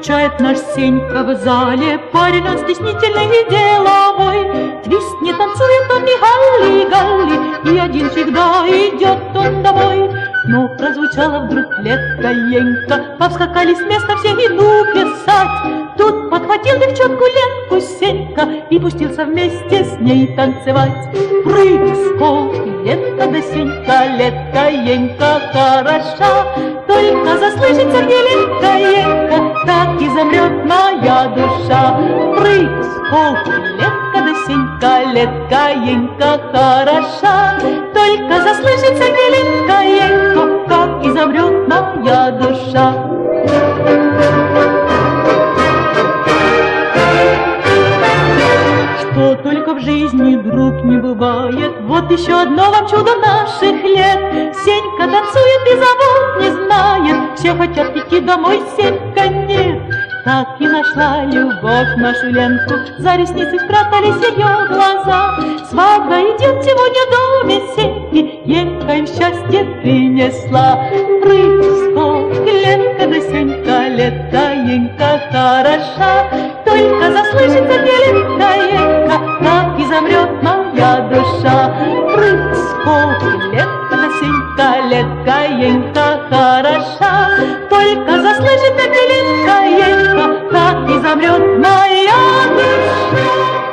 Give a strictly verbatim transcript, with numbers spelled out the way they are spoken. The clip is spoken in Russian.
Скучает наш Сенька в зале, парень он стеснительный и деловой. Твист не танцует он ни галли, галли, и один всегда идет он домой. Но прозвучала вдруг летка-енька, повскакали с места все, иду писать. Тут подхватил девчонку Ленку Сенька и пустился вместе с ней танцевать. Прыг, скок, летка да Сенька, летка-енька хороша. Только заслышит Сергей летка-енька, так и замрет моя душа. Прыг, скок, летка да Сенька, летка-енька хороша. Только заслышит Сергей летка-енька, как и замрет моя душа. Что только в жизни, друг, не бывает. Вот еще одно вам чудо наших лет. Сенька танцует и зовут не знает. Все хотят идти домой, Сенька нет. Так и нашла любовь нашу Ленку, за ресницы спрятались ее глаза. Свадьба идет сегодня в доме Сеньки, Енька им счастье принесла. Прыг, скок, Ленка да Сенька, летка-енька хороша. Только заслышится мне летка-енька, так и замрет моя душа. Прыг, скок, Ленка да Сенька, летка-енька хороша. Только заслышит мне летка-енька, так и замрет моя душа.